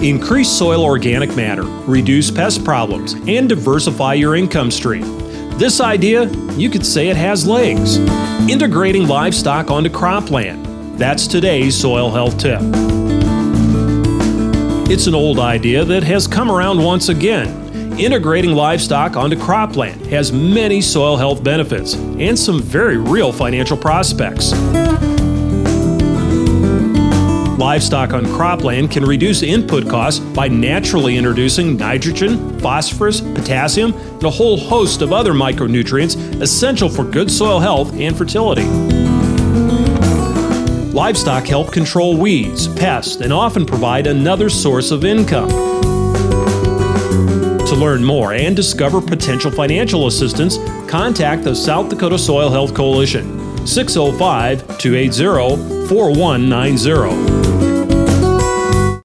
Increase soil organic matter, reduce pest problems, and diversify your income stream. This idea, you could say it has legs. Integrating livestock onto cropland. That's today's soil health tip. It's an old idea that has come around once again. Integrating livestock onto cropland has many soil health benefits and some very real financial prospects. Livestock on cropland can reduce input costs by naturally introducing nitrogen, phosphorus, potassium, and a whole host of other micronutrients essential for good soil health and fertility. Livestock help control weeds, pests, and often provide another source of income. To learn more and discover potential financial assistance, contact the South Dakota Soil Health Coalition, 605-280-4190.